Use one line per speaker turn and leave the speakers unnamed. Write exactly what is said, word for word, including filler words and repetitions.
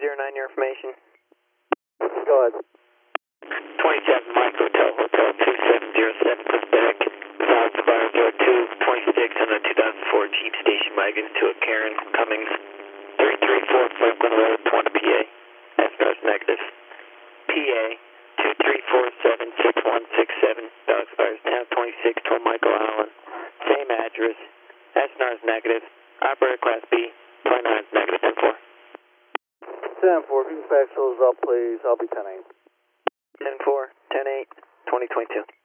zero nine, your information.
Go ahead.
twenty-seven Mike Hotel, Hotel two seven zero seven, Quebec. South Fire zero two, twenty-six on a two thousand four Jeep station wagon to a Karen Cummings, three three four Franklin Road, Twana, P A. S N R is negative. P A two three four seven six one six seven, Dogs Fires ten twenty-six, twelve Michael Allen. Same address. S N R is negative. Operator Class B, twenty-nine is negative, ten four.
ten four, if you can patch those up, please, I'll be ten eight.
ten four, ten eight, twenty twenty-two.